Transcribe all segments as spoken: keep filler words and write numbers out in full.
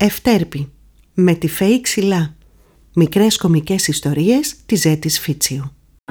Ευτέρπη, με τη Φαή Ξυλά. Μικρές κωμικές ιστορίες της Ζέτης Φίτσιου.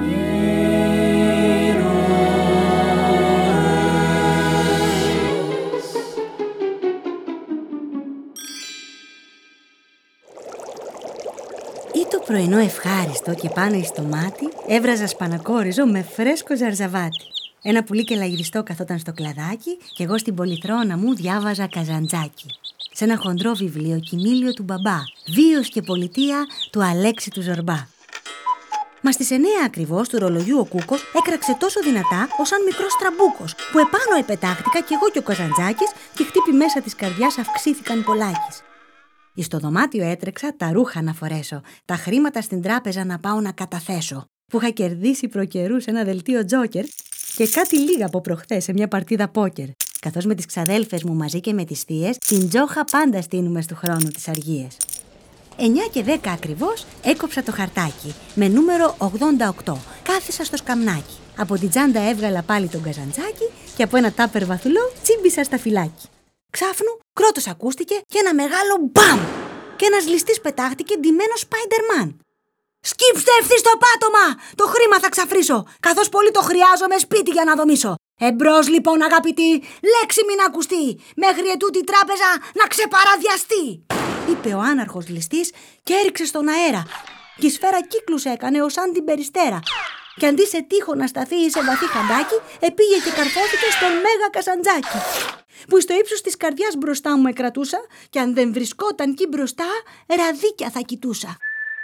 Ή το πρωινό ευχάριστο και πάνω στο μάτι έβραζα σπανακόριζο με φρέσκο ζαρζαβάτι. Ένα πουλί και λαγιστό καθόταν στο κλαδάκι και εγώ στην πολυθρόνα μου διάβαζα Καζαντζάκι. Σε ένα χοντρό βιβλίο κοιμήλιο του μπαμπά, βίος και πολιτεία του Αλέξη του Ζορμπά. Μα στις εννέα ακριβώς του ρολογιού ο Κούκος έκραξε τόσο δυνατά ως σαν μικρός τραμπούκος, που επάνω επετάχτηκα κι εγώ κι ο Καζαντζάκης και οι χτύποι μέσα της καρδιάς αυξήθηκαν πολλάκις. Εις το δωμάτιο έτρεξα τα ρούχα να φορέσω, τα χρήματα στην τράπεζα να πάω να καταθέσω, που είχα κερδίσει προκαιρού σε ένα δελτίο τζόκερ και κάτι λίγα από προχθές σε μια παρτίδα πόκερ. Καθώς με τις ξαδέλφες μου μαζί και με τις θείες, την τζόχα πάντα στείνουμε στου χρόνου τις αργίες. εννιά και δέκα ακριβώς έκοψα το χαρτάκι με νούμερο ογδόντα οκτώ. Κάθισα στο σκαμνάκι. Από την τσάντα έβγαλα πάλι τον Καζαντζάκι και από ένα τάπερ βαθουλό τσίμπησα στα φυλάκι. Ξάφνου, κρότος ακούστηκε και ένα μεγάλο μπαμ! Και ένας ληστής πετάχτηκε ντυμένος Spider-Man. «Σκύψτε ευθύς στο πάτωμα! Το χρήμα θα ξαφρίσω, καθώς πολύ το χρειάζομαι σπίτι για να δομήσω. Εμπρός λοιπόν αγαπητοί, λέξη μην ακουστεί, μέχρι ετούτη η τράπεζα να ξεπαραδιαστεί», είπε ο άναρχος ληστής και έριξε στον αέρα. Και η σφαίρα κύκλους έκανε ως αν την περιστέρα. Και αντί σε τείχο να σταθεί σε βαθύ χαντάκι, επήγε και καρφώθηκε στον Μέγα Καζαντζάκι, που στο ύψος της καρδιάς μπροστά μου με κρατούσα, και αν δεν βρισκόταν εκεί μπροστά, ραδίκια θα κοιτούσα.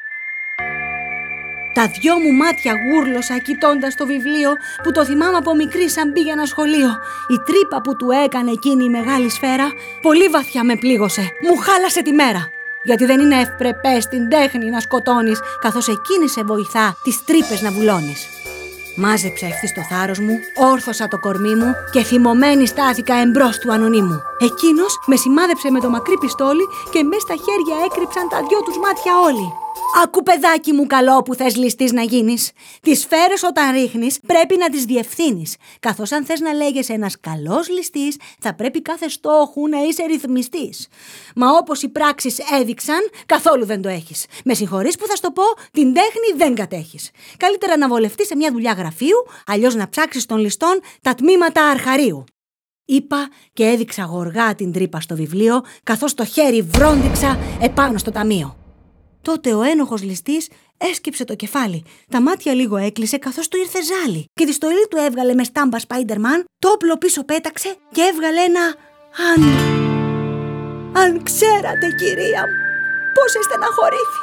Τα δυο μου μάτια γούρλωσα κοιτώντας το βιβλίο, που το θυμάμαι από μικρή σαν πήγαινα σχολείο. Η τρύπα που του έκανε εκείνη η μεγάλη σφαίρα πολύ βαθιά με πλήγωσε, μου χάλασε τη μέρα. Γιατί δεν είναι ευπρεπές την τέχνη να σκοτώνεις, καθώς εκείνη σε βοηθά τις τρύπες να βουλώνεις. Μάζεψα ευθύς το θάρρος μου, όρθωσα το κορμί μου και θυμωμένη στάθηκα εμπρός του ανωνύμου. Εκείνος με σημάδεψε με το μακρύ πιστόλι και μες στα χέρια έκρυψαν τα δυο τους μάτια όλοι. «Άκου παιδάκι μου καλό που θες ληστής να γίνεις. Τις σφαίρες όταν ρίχνεις πρέπει να τις διευθύνεις. Καθώς αν θες να λέγεσαι ένας καλός ληστής, θα πρέπει κάθε στόχου να είσαι ρυθμιστής. Μα όπως οι πράξεις έδειξαν, καθόλου δεν το έχεις. Με συγχωρείς που θα στο πω, την τέχνη δεν κατέχεις. Καλύτερα να βολευτείς σε μια δουλειά γραφείου, αλλιώς να ψάξεις των ληστών τα τμήματα αρχαρίου», είπα και έδειξα γοργά την τρύπα στο βιβλίο, καθώς το χέρι βρόντιξα επάνω στο ταμείο. Τότε ο ένοχος ληστής έσκυψε το κεφάλι. Τα μάτια λίγο έκλεισε καθώς του ήρθε ζάλι. Και τη στολή του έβγαλε με στάμπα Spider-Man, το όπλο πίσω πέταξε και έβγαλε ένα «Αν». «Αν ξέρατε, κυρία μου, πώς στεναχωρήθη.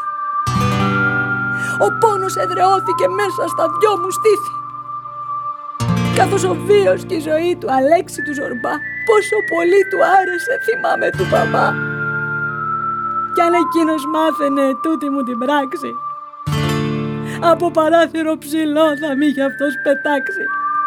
Ο πόνος εδραιώθηκε μέσα στα δυο μου στήθη. Καθώς ο βίος και η ζωή του Αλέξη του Ζορμπά πόσο πολύ του άρεσε, θυμάμαι του μπαμπά. Κι αν εκείνος μάθαινε τούτη μου την πράξη, από παράθυρο ψηλό θα μ' είχε αυτός πετάξει.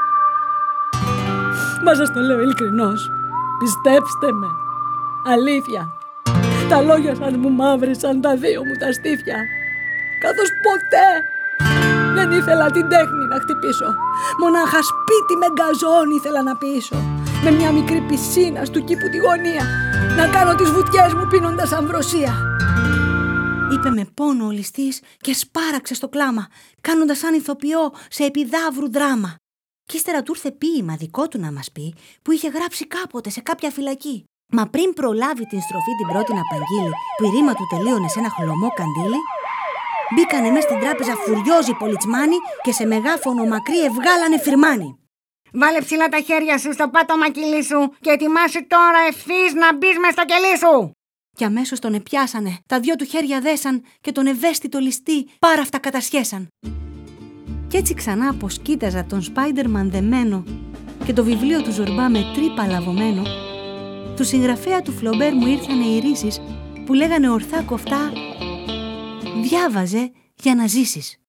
Μα σας το λέω ειλικρινώς, πιστέψτε με, αλήθεια, τα λόγια σας μου μαύρισαν τα δύο μου τα στήθια, καθώς ποτέ δεν ήθελα την τέχνη να χτυπήσω. Μονάχα σπίτι με γκαζόν ήθελα να πείσω, με μια μικρή πισίνα στου κήπου τη γωνία, να κάνω τις βουτιές μου πίνοντας αμβροσία. Είπε με πόνο ο ληστής και σπάραξε στο κλάμα, κάνοντας σαν ηθοποιό σε επιδαύρου δράμα. Κι ύστερα του ήρθε ποίημα δικό του να μας πει, που είχε γράψει κάποτε σε κάποια φυλακή. Μα πριν προλάβει την στροφή την πρώτη να απαγγείλει, που η ρήμα του τελείωνε σε ένα χλωμό καντήλι, μπήκανε μες στην τράπεζα φουριόζοι πολιτσμάνοι και σε μεγάφωνο μακρύ ευγάλανε φυρμάνι. «Βάλε ψηλά τα χέρια σου στο πάτωμα κιλί σου και ετοιμάσου τώρα ευθύς να μπεις μες στο κελί σου». Και αμέσως τον επιάσανε, τα δυο του χέρια δέσαν και τον ευαίσθητο ληστή πάρα αυτά κατασχέσαν. Κι έτσι ξανά πως κοίταζα τον Spider-Man δεμένο και το βιβλίο του Ζορμπά με τρύπα λαβωμένο, του συγγραφέα του Φλομπέρ μου ήρθανε οι ρίσεις που λέγανε ορθά κοφτά «Διάβαζε για να ζήσεις».